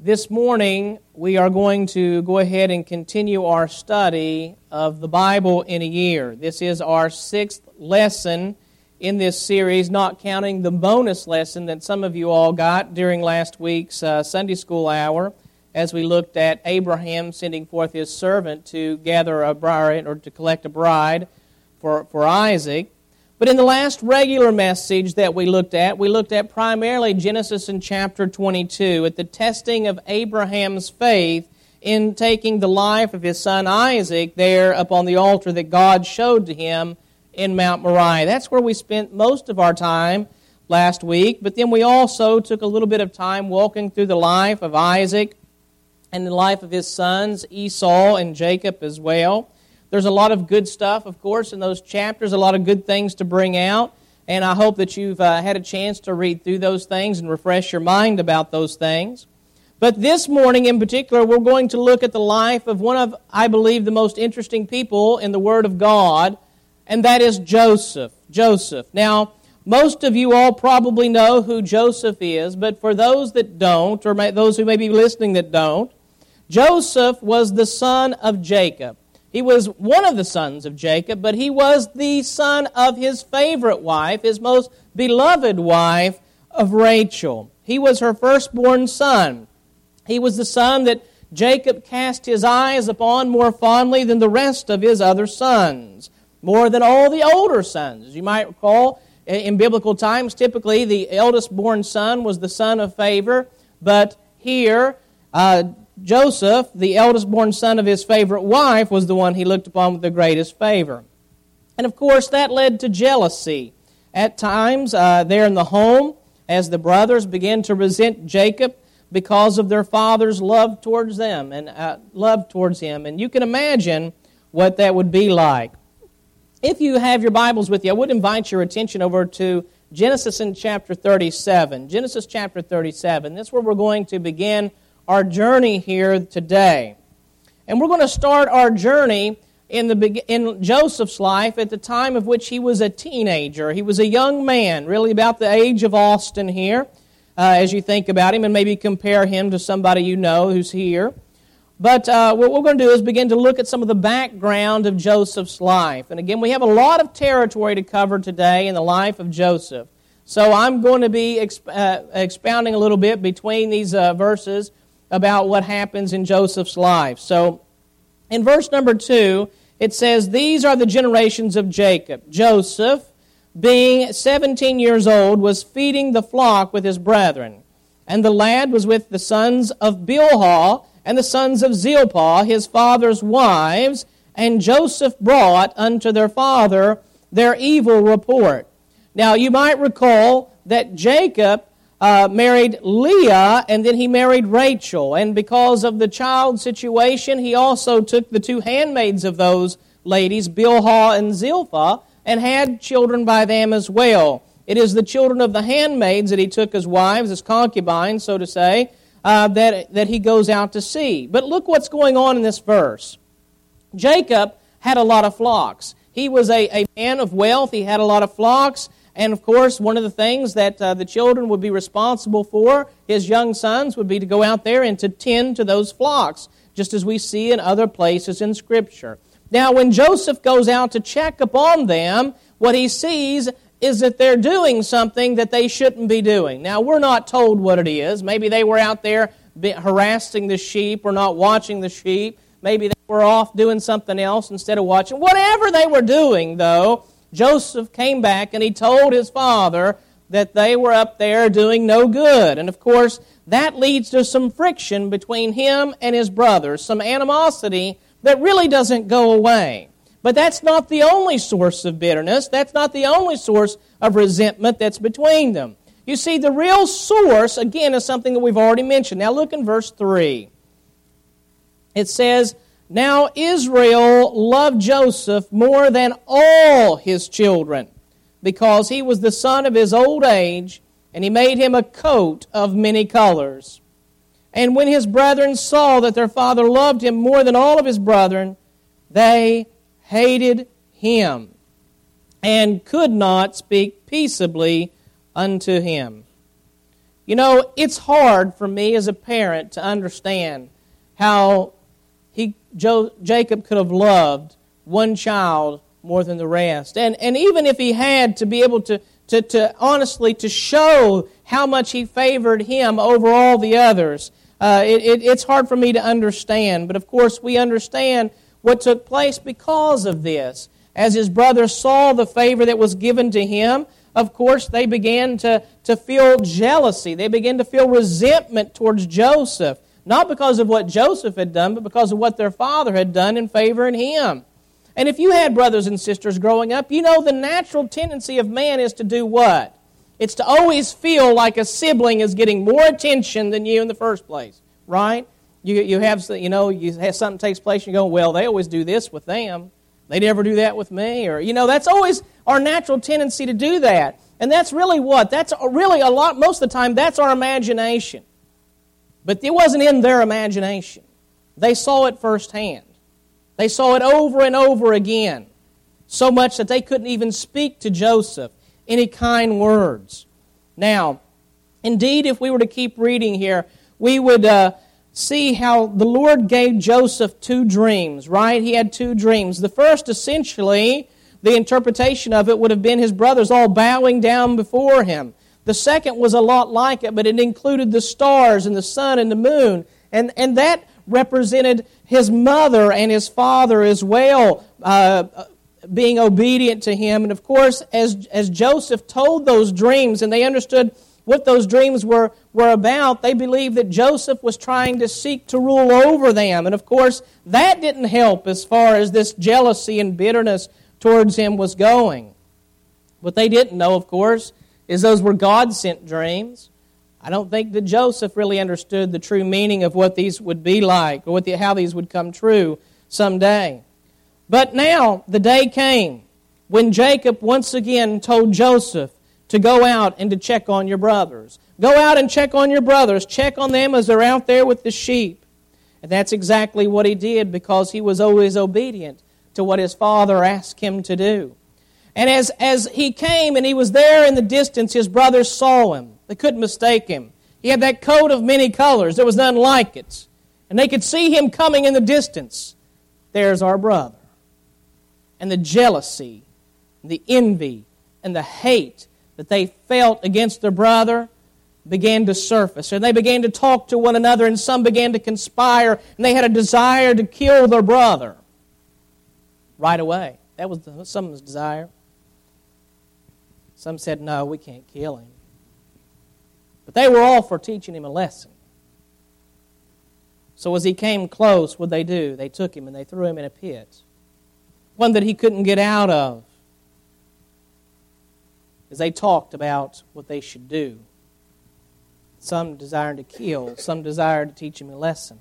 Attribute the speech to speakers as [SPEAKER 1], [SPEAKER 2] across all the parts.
[SPEAKER 1] This morning, we are going to go ahead and continue our study of the Bible in a year. This is our 6th lesson in this series, not counting the bonus lesson that some of you all got during last week's Sunday school hour as we looked at Abraham sending forth his servant to gather a bride or to collect a bride for Isaac. But in the last regular message that we looked at primarily Genesis in chapter 22, at the testing of Abraham's faith in taking the life of his son Isaac there upon the altar that God showed to him in Mount Moriah. That's where we spent most of our time last week, but then we also took a little bit of time walking through the life of Isaac and the life of his sons, Esau and Jacob as well. There's a lot of good stuff, of course, in those chapters, a lot of good things to bring out, and I hope that you've had a chance to read through those things and refresh your mind about those things. But this morning in particular, we're going to look at the life of one of, I believe, the most interesting people in the Word of God, and that is Joseph. Joseph. Now, most of you all probably know who Joseph is, but for those that don't, or those who may be listening that don't, Joseph was the son of Jacob. He was one of the sons of Jacob, but he was the son of his favorite wife, his most beloved wife of Rachel. He was her firstborn son. He was the son that Jacob cast his eyes upon more fondly than the rest of his other sons, more than all the older sons. As you might recall, in biblical times, typically the eldest born son was the son of favor, but here, Joseph, the eldest born son of his favorite wife, was the one he looked upon with the greatest favor. And of course, that led to jealousy. At times, there in the home, as the brothers began to resent Jacob because of their father's love towards them and love towards him. And you can imagine what that would be like. If you have your Bibles with you, I would invite your attention over to Genesis in chapter 37. Genesis chapter 37. That's where we're going to begin our journey here today. And we're going to start our journey in Joseph's life at the time of which he was a teenager. He was a young man, really about the age of Austin here, as you think about him and maybe compare him to somebody you know who's here. But what we're going to do is begin to look at some of the background of Joseph's life. And again, we have a lot of territory to cover today in the life of Joseph. So I'm going to be expounding a little bit between these verses about what happens in Joseph's life. So, in verse number 2, it says, "These are the generations of Jacob. Joseph, being 17 years old, was feeding the flock with his brethren. And the lad was with the sons of Bilhah and the sons of Zilpah, his father's wives, and Joseph brought unto their father their evil report." Now, you might recall that Jacob married Leah, and then he married Rachel. And because of the child situation, he also took the two handmaids of those ladies, Bilhah and Zilpah, and had children by them as well. It is the children of the handmaids that he took as wives, as concubines, so to say, that he goes out to see. But look what's going on in this verse. Jacob had a lot of flocks. He was a man of wealth. He had a lot of flocks. And of course, one of the things that the children would be responsible for, his young sons, would be to go out there and to tend to those flocks, just as we see in other places in Scripture. Now, when Joseph goes out to check upon them, what he sees is that they're doing something that they shouldn't be doing. Now, we're not told what it is. Maybe they were out there harassing the sheep or not watching the sheep. Maybe they were off doing something else instead of watching. Whatever they were doing, though, Joseph came back and he told his father that they were up there doing no good. And of course, that leads to some friction between him and his brothers, some animosity that really doesn't go away. But that's not the only source of bitterness. That's not the only source of resentment that's between them. You see, the real source, again, is something that we've already mentioned. Now look in verse 3. It says, "Now Israel loved Joseph more than all his children, because he was the son of his old age, and he made him a coat of many colors. And when his brethren saw that their father loved him more than all of his brethren, they hated him, and could not speak peaceably unto him." You know, it's hard for me as a parent to understand how Jacob could have loved one child more than the rest. And even if he had to be able to honestly to show how much he favored him over all the others, it's hard for me to understand. But of course we understand what took place because of this. As his brothers saw the favor that was given to him, of course they began to feel jealousy. They began to feel resentment towards Joseph. Not because of what Joseph had done, but because of what their father had done in favoring him. And if you had brothers and sisters growing up, you know the natural tendency of man is to do what? It's to always feel like a sibling is getting more attention than you in the first place, right? You have something takes place and you go, well, they always do this with them. They never do that with me. Or, that's always our natural tendency to do that. And that's really what? That's really a lot, most of the time, that's our imagination. But it wasn't in their imagination. They saw it firsthand. They saw it over and over again, so much that they couldn't even speak to Joseph any kind words. Now, indeed, if we were to keep reading here, we would see how the Lord gave Joseph two dreams, right? He had two dreams. The first, essentially, the interpretation of it would have been his brothers all bowing down before him. The second was a lot like it, but it included the stars and the sun and the moon. And that represented his mother and his father as well, being obedient to him. And of course, as Joseph told those dreams and they understood what those dreams were about, they believed that Joseph was trying to seek to rule over them. And of course, that didn't help as far as this jealousy and bitterness towards him was going. What they didn't know, of course, is those were God-sent dreams. I don't think that Joseph really understood the true meaning of what these would be like, or how these would come true someday. But now, the day came when Jacob once again told Joseph to go out and to check on your brothers. Go out and check on your brothers. Check on them as they're out there with the sheep. And that's exactly what he did, because he was always obedient to what his father asked him to do. And as he came and he was there in the distance, his brothers saw him. They couldn't mistake him. He had that coat of many colors. There was none like it. And they could see him coming in the distance. There's our brother. And the jealousy, the envy, and the hate that they felt against their brother began to surface. And they began to talk to one another, and some began to conspire, and they had a desire to kill their brother right away. That was someone's desire. Some said, no, we can't kill him. But they were all for teaching him a lesson. So as he came close, what they do? They took him and they threw him in a pit, one that he couldn't get out of, as they talked about what they should do. Some desired to kill, some desired to teach him a lesson.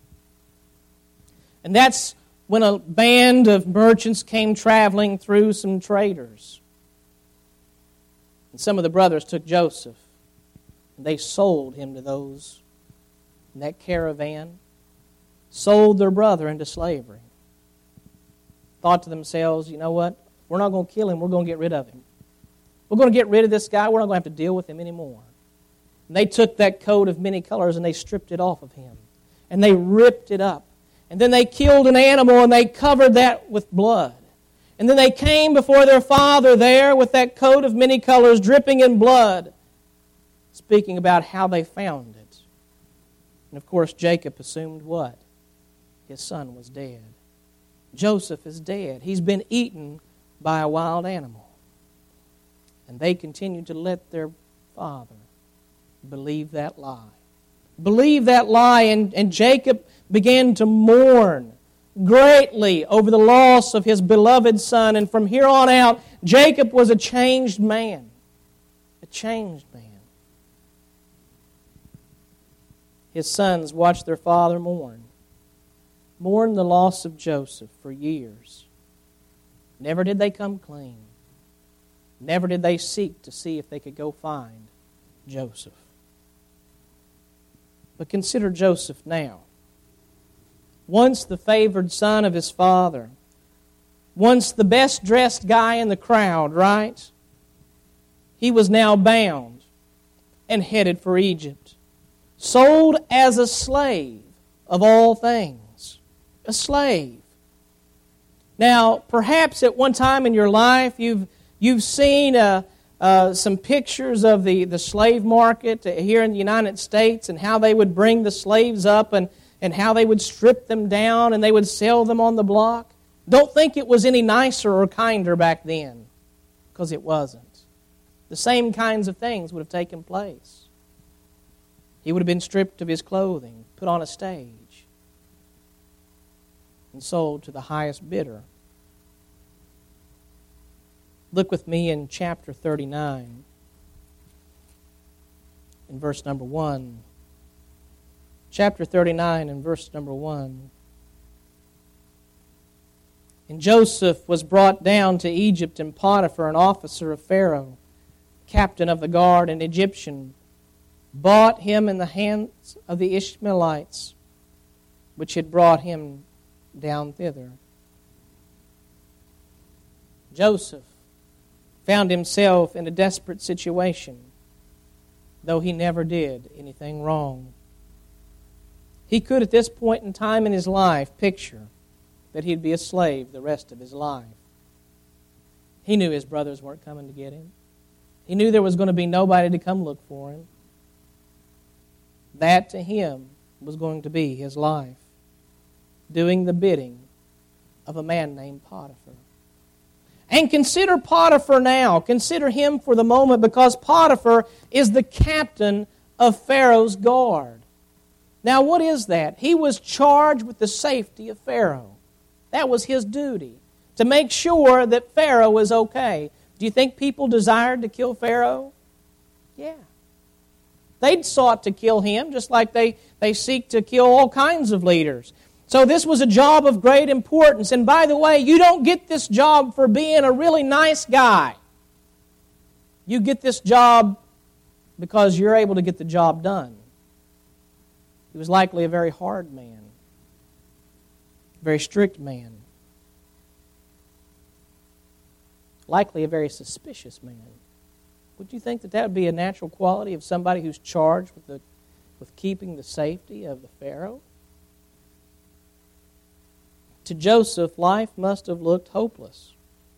[SPEAKER 1] And that's when a band of merchants came traveling through some traders. And some of the brothers took Joseph, and they sold him to those in that caravan, sold their brother into slavery. Thought to themselves, you know what? We're not going to kill him, we're going to get rid of him. We're going to get rid of this guy, we're not going to have to deal with him anymore. And they took that coat of many colors and they stripped it off of him. And they ripped it up. And then they killed an animal and they covered that with blood. And then they came before their father there with that coat of many colors dripping in blood, speaking about how they found it. And of course, Jacob assumed what? His son was dead. Joseph is dead. He's been eaten by a wild animal. And they continued to let their father believe that lie. Believe that lie, and Jacob began to mourn greatly over the loss of his beloved son. And from here on out, Jacob was a changed man. A changed man. His sons watched their father mourn the loss of Joseph for years. Never did they come clean. Never did they seek to see if they could go find Joseph. But consider Joseph now. Once the favored son of his father. Once the best-dressed guy in the crowd, right? He was now bound. and headed for Egypt. Sold as a slave of all things. A slave. Now, perhaps at one time in your life you've seen some pictures of the slave market here in the United States and how they would bring the slaves up and how they would strip them down and they would sell them on the block. Don't think it was any nicer or kinder back then, because it wasn't. The same kinds of things would have taken place. He would have been stripped of his clothing, put on a stage, and sold to the highest bidder. Look with me in chapter 39, in verse number 1. Chapter 39 and verse number 1. And Joseph was brought down to Egypt, and Potiphar, an officer of Pharaoh, captain of the guard, an Egyptian, bought him in the hands of the Ishmaelites, which had brought him down thither. Joseph found himself in a desperate situation, though he never did anything wrong. He could, at this point in time in his life, picture that he'd be a slave the rest of his life. He knew his brothers weren't coming to get him. He knew there was going to be nobody to come look for him. That to him was going to be his life, doing the bidding of a man named Potiphar. And consider Potiphar now. Consider him for the moment, because Potiphar is the captain of Pharaoh's guard. Now, what is that? He was charged with the safety of Pharaoh. That was his duty, to make sure that Pharaoh was okay. Do you think people desired to kill Pharaoh? Yeah. They'd sought to kill him, just like they seek to kill all kinds of leaders. So this was a job of great importance. And by the way, you don't get this job for being a really nice guy. You get this job because you're able to get the job done. He was likely a very hard man, a very strict man, likely a very suspicious man. Would you think that would be a natural quality of somebody who's charged with keeping the safety of the Pharaoh? To Joseph, life must have looked hopeless.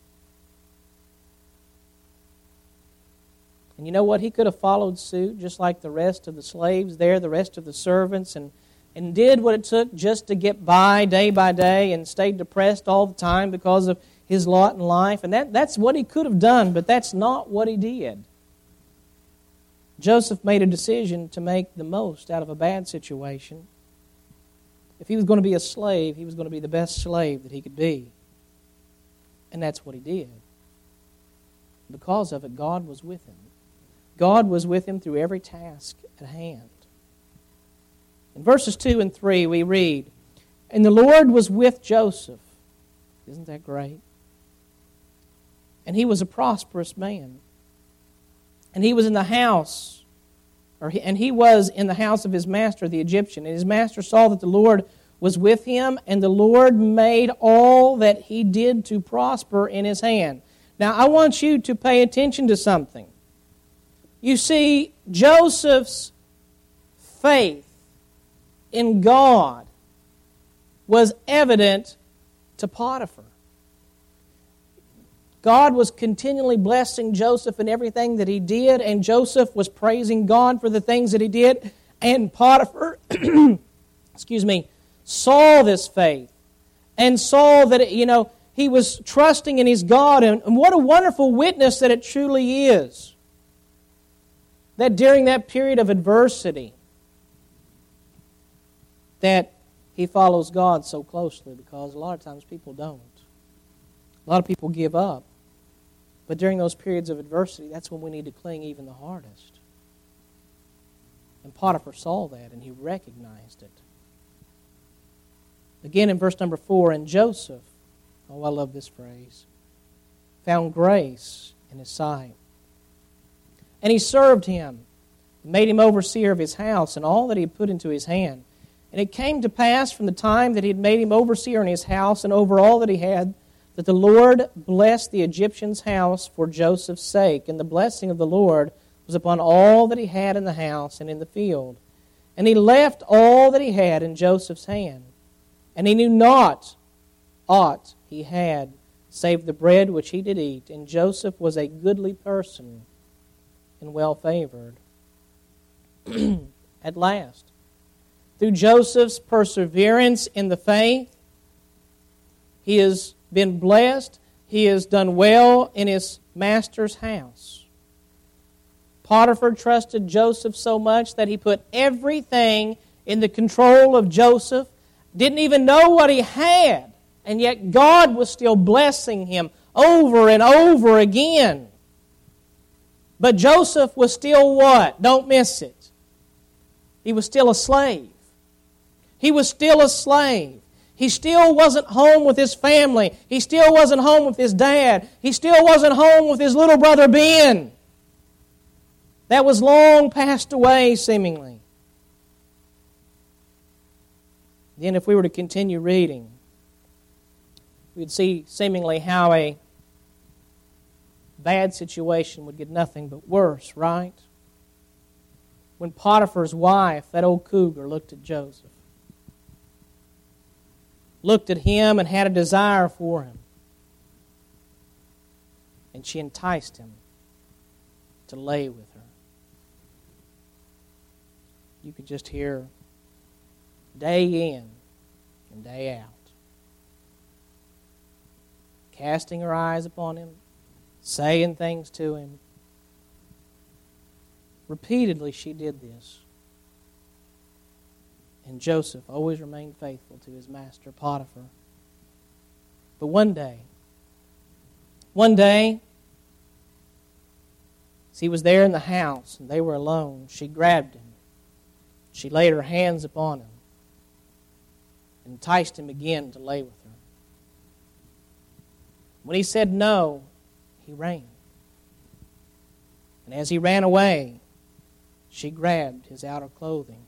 [SPEAKER 1] And you know what? He could have followed suit just like the rest of the slaves there, the rest of the servants, and did what it took just to get by day day and stayed depressed all the time because of his lot in life. And that's what he could have done, but that's not what he did. Joseph made a decision to make the most out of a bad situation. If he was going to be a slave, he was going to be the best slave that he could be. And that's what he did. Because of it, God was with him. God was with him through every task at hand. In verses 2 and 3 we read, "And the Lord was with Joseph." Isn't that great? "And he was a prosperous man. And he was in the house, and he was in the house of his master, the Egyptian. And his master saw that the Lord was with him, and the Lord made all that he did to prosper in his hand." Now, I want you to pay attention to something. You see, Joseph's faith in God was evident to Potiphar. God was continually blessing Joseph in everything that he did, and Joseph was praising God for the things that he did. And Potiphar, saw this faith and saw that, he was trusting in his God. And what a wonderful witness that it truly is. That during that period of adversity, that he follows God so closely, because a lot of times people don't. A lot of people give up. But during those periods of adversity, that's when we need to cling even the hardest. And Potiphar saw that, and he recognized it. Again in verse number 4, "And Joseph," oh, I love this phrase, "found grace in his sight. And he served him, and made him overseer of his house, and all that he had put into his hand. And it came to pass from the time that he had made him overseer in his house and over all that he had, that the Lord blessed the Egyptian's house for Joseph's sake. And the blessing of the Lord was upon all that he had in the house and in the field. And he left all that he had in Joseph's hand. And he knew not aught he had, save the bread which he did eat. And Joseph was a goodly person and well-favored. At last, through Joseph's perseverance in the faith, he has been blessed. He has done well in his master's house. Potiphar trusted Joseph so much that he put everything in the control of Joseph, didn't even know what he had, and yet God was still blessing him over and over again. But Joseph was still what? Don't miss it. He was still a slave. He was still a slave. He still wasn't home with his family. He still wasn't home with his dad. He still wasn't home with his little brother Ben. That was long passed away, seemingly. Then if we were to continue reading, we'd see seemingly how a bad situation would get nothing but worse, right? When Potiphar's wife, that old cougar, looked at Joseph, looked at him and had a desire for him, and she enticed him to lay with her. You could just hear day in and day out, casting her eyes upon him, saying things to him. Repeatedly she did this. And Joseph always remained faithful to his master Potiphar. But one day, as he was there in the house and they were alone, she grabbed him. She laid her hands upon him and enticed him again to lay with her. When he said no, he ran. And as he ran away, she grabbed his outer clothing.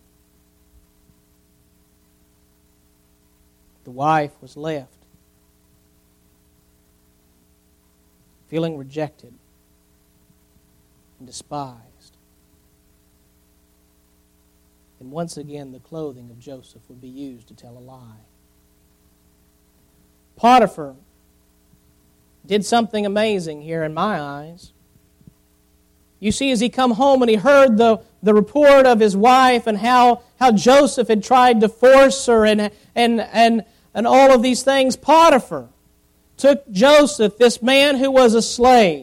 [SPEAKER 1] The wife was left feeling rejected and despised. And once again, the clothing of Joseph would be used to tell a lie. Potiphar did something amazing here in my eyes. You see, as he come home and he heard the report of his wife and how Joseph had tried to force her and all of these things, Potiphar took Joseph, this man who was a slave.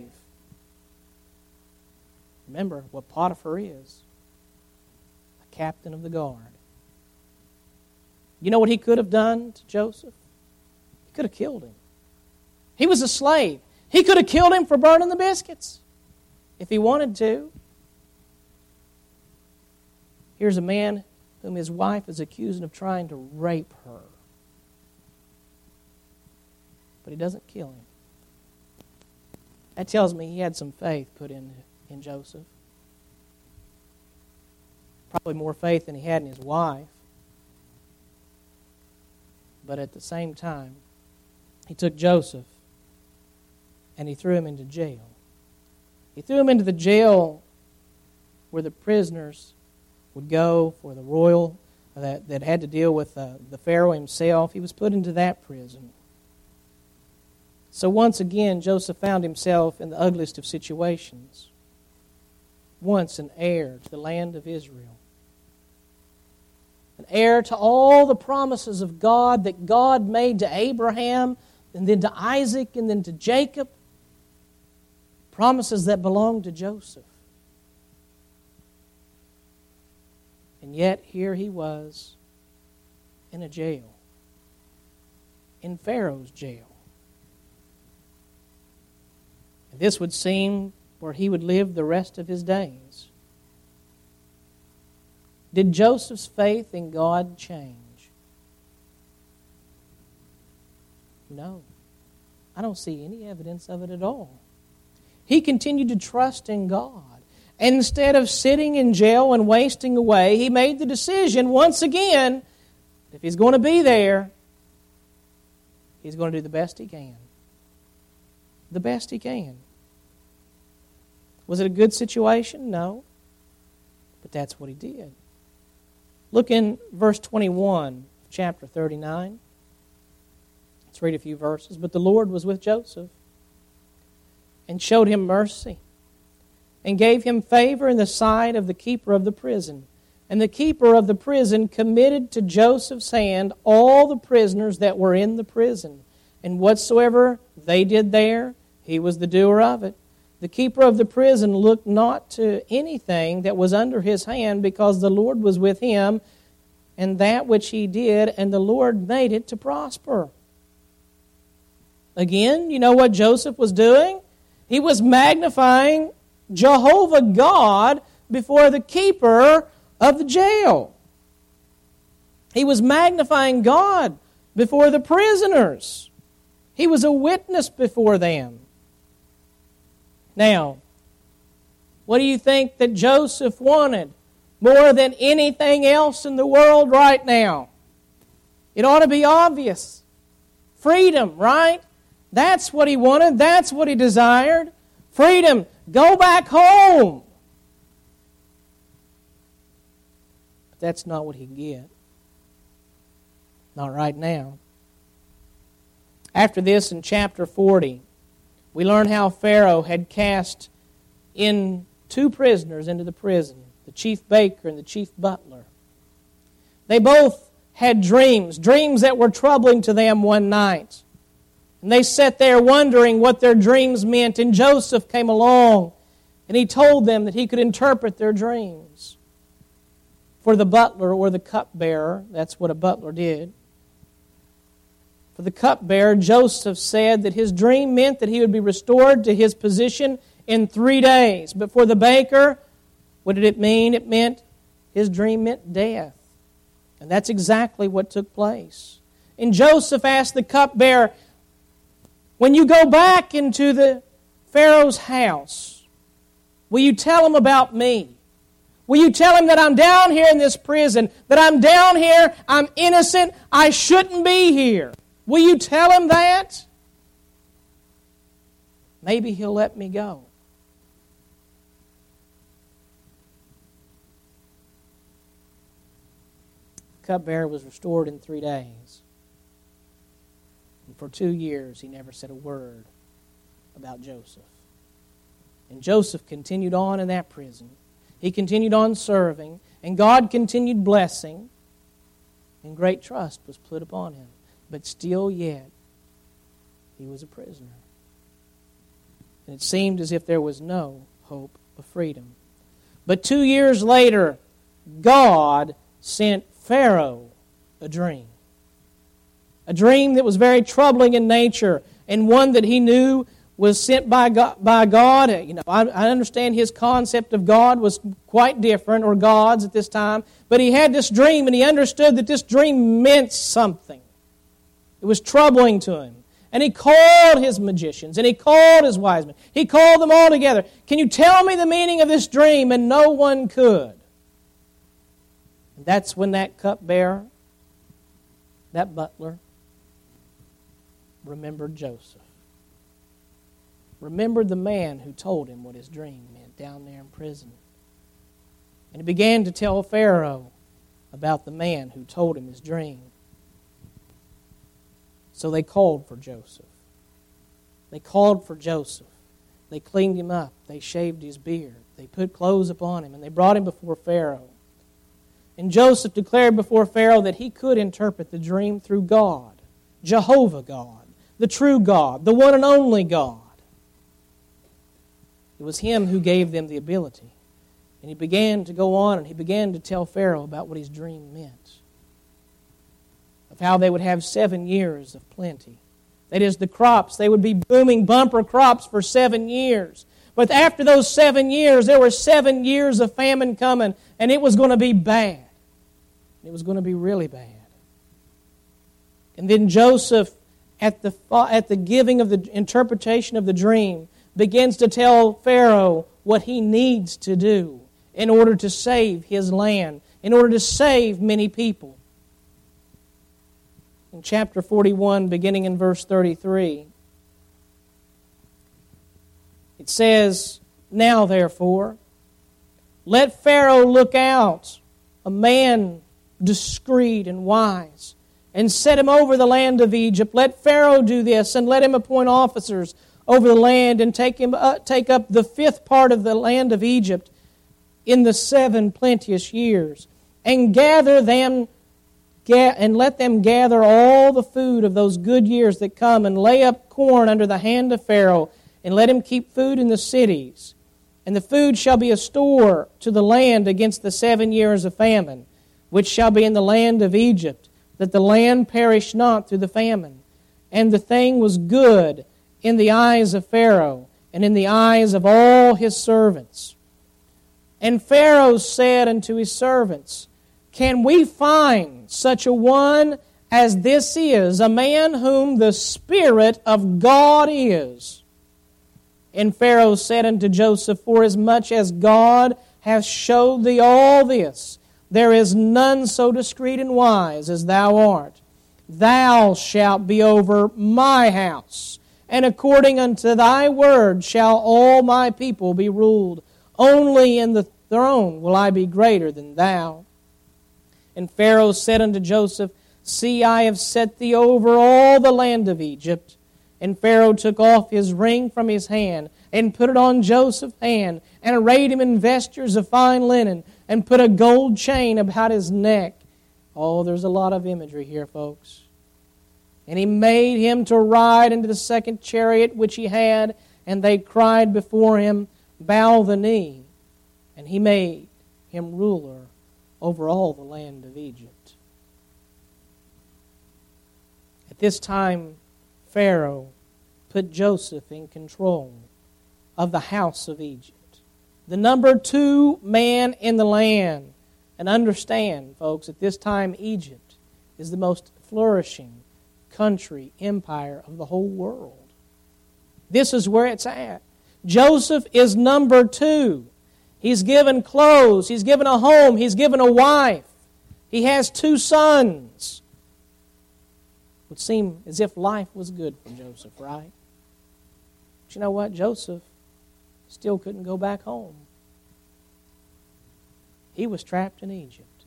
[SPEAKER 1] Remember what Potiphar is. A captain of the guard. You know what he could have done to Joseph? He could have killed him. He was a slave. He could have killed him for burning the biscuits if he wanted to. Here's a man whom his wife is accusing of trying to rape her. But he doesn't kill him. That tells me he had some faith put in Joseph. Probably more faith than he had in his wife. But at the same time, he took Joseph and he threw him into jail. He threw him into the jail where the prisoners would go for the royal that had to deal with the Pharaoh himself. He was put into that prison. So once again, Joseph found himself in the ugliest of situations. Once an heir to the land of Israel. An heir to all the promises of God that God made to Abraham, and then to Isaac, and then to Jacob. Promises that belonged to Joseph. And yet here he was in a jail. In Pharaoh's jail. And this would seem where he would live the rest of his days. Did Joseph's faith in God change? No. I don't see any evidence of it at all. He continued to trust in God. And instead of sitting in jail and wasting away, he made the decision once again, if he's going to be there, he's going to do the best he can. The best he can. Was it a good situation? No. But that's what he did. Look in verse 21 of chapter 39. Let's read a few verses. But the Lord was with Joseph and showed him mercy and gave him favor in the sight of the keeper of the prison. And the keeper of the prison committed to Joseph's hand all the prisoners that were in the prison. And whatsoever they did there, he was the doer of it. The keeper of the prison looked not to anything that was under his hand, because the Lord was with him, and that which he did, and the Lord made it to prosper. Again, you know what Joseph was doing? He was magnifying Jehovah God before the keeper of the jail. He was magnifying God before the prisoners. He was a witness before them. Now, what do you think that Joseph wanted more than anything else in the world right now? It ought to be obvious. Freedom, right? That's what he wanted. That's what he desired. Freedom. Go back home. But that's not what he can get. Not right now. After this, in chapter 40, we learn how Pharaoh had cast in 2 prisoners into the prison, the chief baker and the chief butler. They both had dreams that were troubling to them one night. And they sat there wondering what their dreams meant, and Joseph came along and he told them that he could interpret their dreams. For the butler or the cupbearer, that's what a butler did. For the cupbearer, Joseph said that his dream meant that he would be restored to his position in 3 days. But for the baker, what did it mean? It meant, his dream meant death. And that's exactly what took place. And Joseph asked the cupbearer, when you go back into the Pharaoh's house, will you tell him about me? Will you tell him that I'm down here in this prison, that I'm down here, I'm innocent, I shouldn't be here? Will you tell him that? Maybe he'll let me go. The cupbearer was restored in 3 days. And for 2 years, he never said a word about Joseph. And Joseph continued on in that prison. He continued on serving, and God continued blessing, and great trust was put upon him. But still yet, he was a prisoner. And it seemed as if there was no hope of freedom. But 2 years later, God sent Pharaoh a dream. A dream that was very troubling in nature, and one that he knew was sent by God. You know, I understand his concept of God was quite different, or gods at this time. But he had this dream, and he understood that this dream meant something. It was troubling to him. And he called his magicians, and he called his wise men. He called them all together. Can you tell me the meaning of this dream? And no one could. And that's when that cupbearer, that butler, remembered Joseph. Remembered the man who told him what his dream meant down there in prison. And he began to tell Pharaoh about the man who told him his dream. So they called for Joseph. They called for Joseph. They cleaned him up. They shaved his beard. They put clothes upon him, and they brought him before Pharaoh. And Joseph declared before Pharaoh that he could interpret the dream through God, Jehovah God, the true God, the one and only God. It was him who gave them the ability. And he began to go on, and he began to tell Pharaoh about what his dream meant. Of how they would have 7 years of plenty. That is, the crops, they would be booming bumper crops for 7 years. But after those 7 years, there were 7 years of famine coming, and it was going to be bad. It was going to be really bad. And then Joseph, at the giving of the interpretation of the dream, begins to tell Pharaoh what he needs to do in order to save his land, in order to save many people. In chapter 41, beginning in verse 33, it says, Now, therefore, let Pharaoh look out, a man discreet and wise, and set him over the land of Egypt. Let Pharaoh do this, and let him appoint officers over the land, and take up the fifth part of the land of Egypt in the 7 plenteous years, and gather them, and let them gather all the food of those good years that come, and lay up corn under the hand of Pharaoh, and let him keep food in the cities. And the food shall be a store to the land against the 7 years of famine, which shall be in the land of Egypt, that the land perish not through the famine. And the thing was good in the eyes of Pharaoh, and in the eyes of all his servants. And Pharaoh said unto his servants, Can we find such a one as this is, a man whom the Spirit of God is? And Pharaoh said unto Joseph, Forasmuch as God hath showed thee all this, there is none so discreet and wise as thou art. Thou shalt be over my house, and according unto thy word shall all my people be ruled. Only in the throne will I be greater than thou. And Pharaoh said unto Joseph, See, I have set thee over all the land of Egypt. And Pharaoh took off his ring from his hand, and put it on Joseph's hand, and arrayed him in vestures of fine linen, and put a gold chain about his neck. Oh, there's a lot of imagery here, folks. And he made him to ride into the second chariot which he had, and they cried before him, Bow the knee. And he made him ruler over all the land of Egypt. At this time, Pharaoh put Joseph in control of the house of Egypt, the number 2 man in the land. And understand, folks, at this time Egypt is the most flourishing country, empire of the whole world. This is where it's at. Joseph is number 2. He's given clothes, he's given a home, he's given a wife. He has 2 sons. It would seem as if life was good for Joseph, right? But you know what? Joseph still couldn't go back home. He was trapped in Egypt.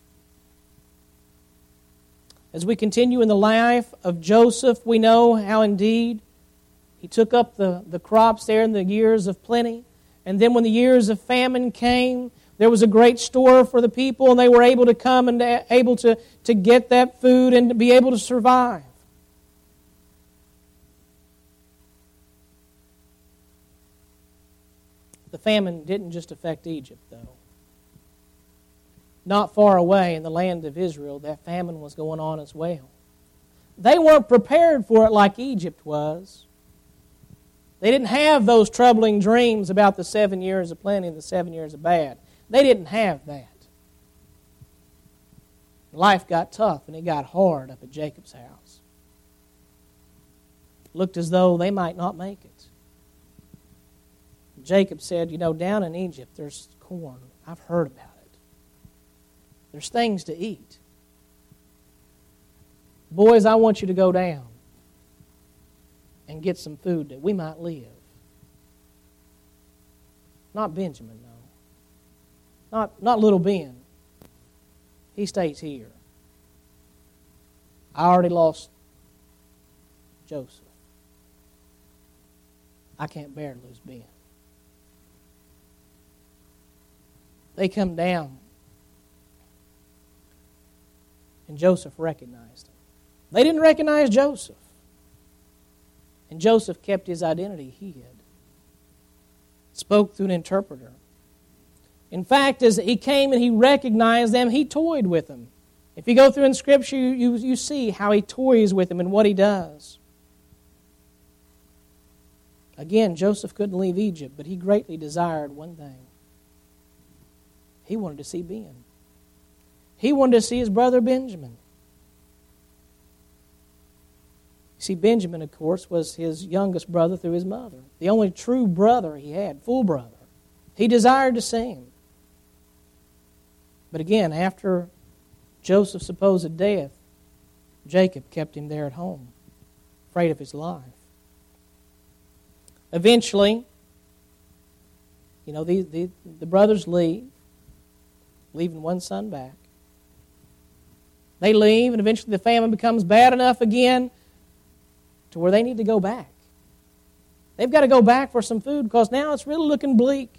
[SPEAKER 1] As we continue in the life of Joseph, we know how indeed he took up the crops there in the years of plenty. And then when the years of famine came, there was a great store for the people, and they were able to come and able to get that food and to be able to survive. The famine didn't just affect Egypt, though. Not far away in the land of Israel, that famine was going on as well. They weren't prepared for it like Egypt was. They didn't have those troubling dreams about the 7 years of plenty and the 7 years of bad. They didn't have that. Life got tough and it got hard up at Jacob's house. Looked as though they might not make it. Jacob said, down in Egypt there's corn. I've heard about it. There's things to eat. Boys, I want you to go down and get some food that we might live. Not Benjamin, no. Not little Ben. He stays here. I already lost Joseph. I can't bear to lose Ben. They come down, and Joseph recognized him. They didn't recognize Joseph. And Joseph kept his identity hid. Spoke through an interpreter. In fact, as he came and he recognized them, he toyed with them. If you go through in Scripture, you see how he toys with them and what he does. Again, Joseph couldn't leave Egypt, but he greatly desired one thing. He wanted to see Ben. He wanted to see his brother Benjamin. See, Benjamin, of course, was his youngest brother through his mother. The only true brother he had, full brother. He desired to see him. But again, after Joseph's supposed death, Jacob kept him there at home, afraid of his life. Eventually, The brothers leave, leaving one son back. They leave, and eventually the famine becomes bad enough again to where they need to go back. They've got to go back for some food because now it's really looking bleak.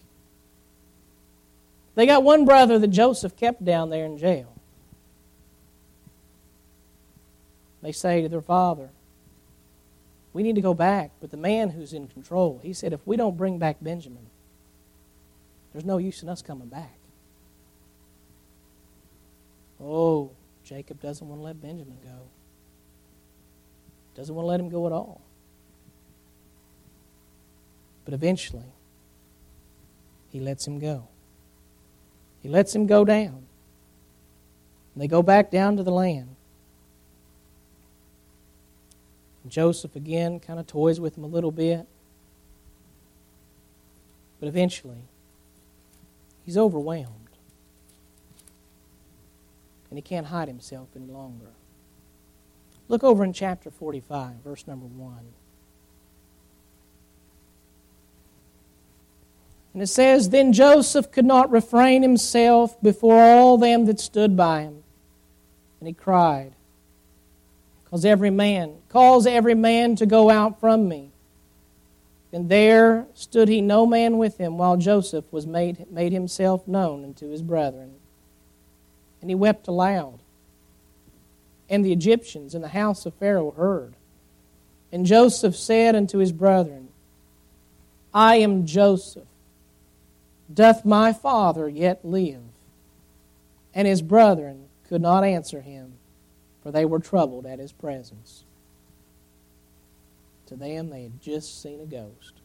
[SPEAKER 1] They got one brother that Joseph kept down there in jail. They say to their father, we need to go back, but the man who's in control, he said, if we don't bring back Benjamin, there's no use in us coming back. Oh, Jacob doesn't want to let Benjamin go. Doesn't want to let him go at all. But eventually, he lets him go. He lets him go down. And they go back down to the land. And Joseph again kind of toys with him a little bit. But eventually, he's overwhelmed. And he can't hide himself any longer. Look over in chapter 45, verse number 1. And it says, Then Joseph could not refrain himself before all them that stood by him. And he cried, Cause every man to go out from me. And there stood he no man with him, while Joseph was made himself known unto his brethren. And he wept aloud. And the Egyptians in the house of Pharaoh heard. And Joseph said unto his brethren, I am Joseph. Doth my father yet live? And his brethren could not answer him, for they were troubled at his presence. To them they had just seen a ghost.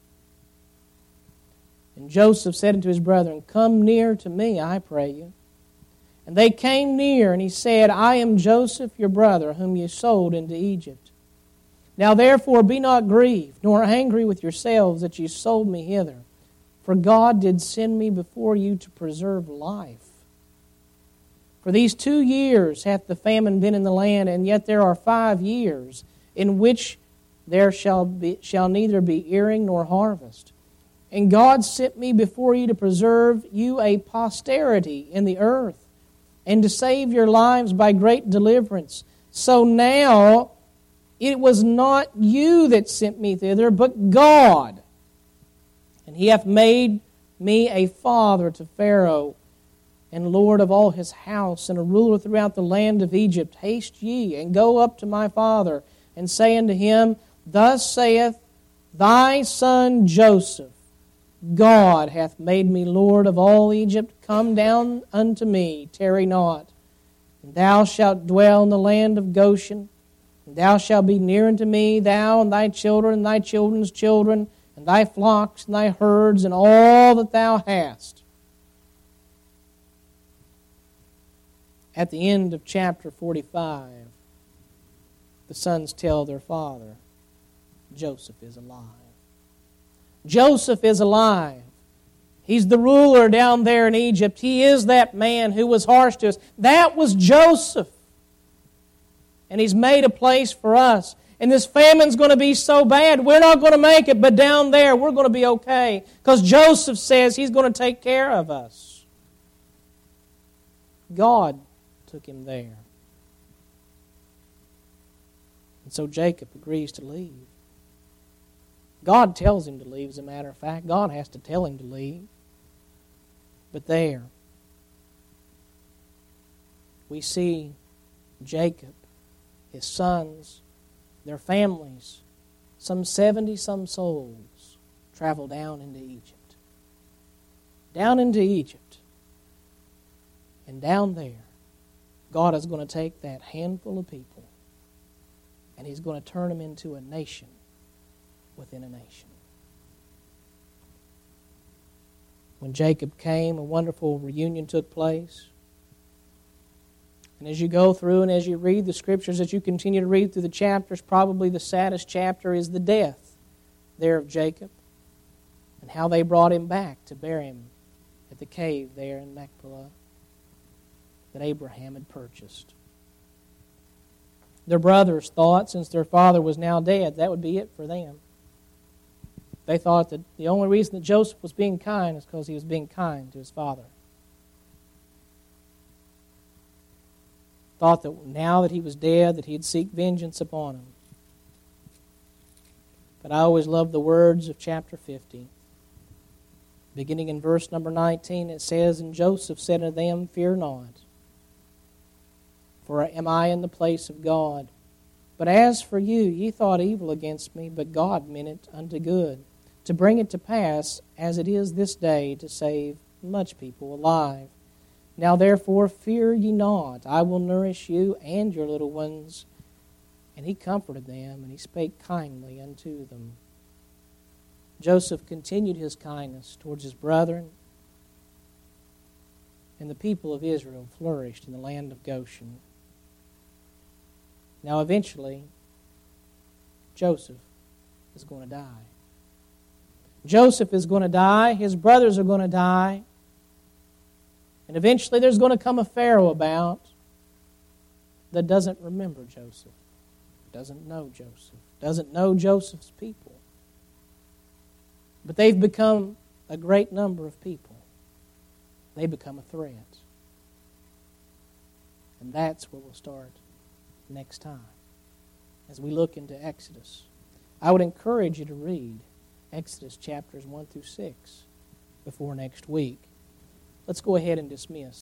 [SPEAKER 1] And Joseph said unto his brethren, Come near to me, I pray you. And they came near, and he said, I am Joseph your brother, whom ye sold into Egypt. Now therefore be not grieved, nor angry with yourselves that ye sold me hither. For God did send me before you to preserve life. For these 2 years hath the famine been in the land, and yet there are 5 years in which there shall neither be earing nor harvest. And God sent me before you to preserve you a posterity in the earth, and to save your lives by great deliverance. So now it was not you that sent me thither, but God. And he hath made me a father to Pharaoh, and Lord of all his house, and a ruler throughout the land of Egypt. Haste ye, and go up to my father, and say unto him, Thus saith thy son Joseph, God hath made me Lord of all Egypt. Come down unto me, tarry not. And thou shalt dwell in the land of Goshen, and thou shalt be near unto me, thou and thy children, and thy children's children, and thy flocks, and thy herds, and all that thou hast. At the end of chapter 45, the sons tell their father, Joseph is alive. Joseph is alive. He's the ruler down there in Egypt. He is that man who was harsh to us. That was Joseph. And he's made a place for us. And this famine's going to be so bad, we're not going to make it, but down there we're going to be okay. Because Joseph says he's going to take care of us. God took him there. And so Jacob agrees to leave. God tells him to leave, as a matter of fact. God has to tell him to leave. But there, we see Jacob, his sons, their families, some 70-some souls, travel down into Egypt. Down into Egypt. And down there, God is going to take that handful of people and He's going to turn them into a nation within a nation. When Jacob came, a wonderful reunion took place. And as you go through and as you read the Scriptures, as you continue to read through the chapters, probably the saddest chapter is the death there of Jacob and how they brought him back to bury him at the cave there in Machpelah that Abraham had purchased. Their brothers thought, since their father was now dead, that would be it for them. They thought that the only reason that Joseph was being kind is because he was being kind to his father. Thought that now that he was dead, that he'd seek vengeance upon him. But I always love the words of chapter 50. Beginning in verse number 19, it says, And Joseph said unto them, Fear not, for am I in the place of God? But as for you, ye thought evil against me, but God meant it unto good, to bring it to pass, as it is this day, to save much people alive. Now therefore fear ye not, I will nourish you and your little ones. And he comforted them, and he spake kindly unto them. Joseph continued his kindness towards his brethren, and the people of Israel flourished in the land of Goshen. Now eventually, Joseph is going to die. Joseph is going to die, his brothers are going to die, and eventually there's going to come a Pharaoh about that doesn't remember Joseph, doesn't know Joseph, doesn't know Joseph's people. But they've become a great number of people. They become a threat. And that's where we'll start next time as we look into Exodus. I would encourage you to read Exodus chapters 1 through 6 before next week. Let's go ahead and dismiss.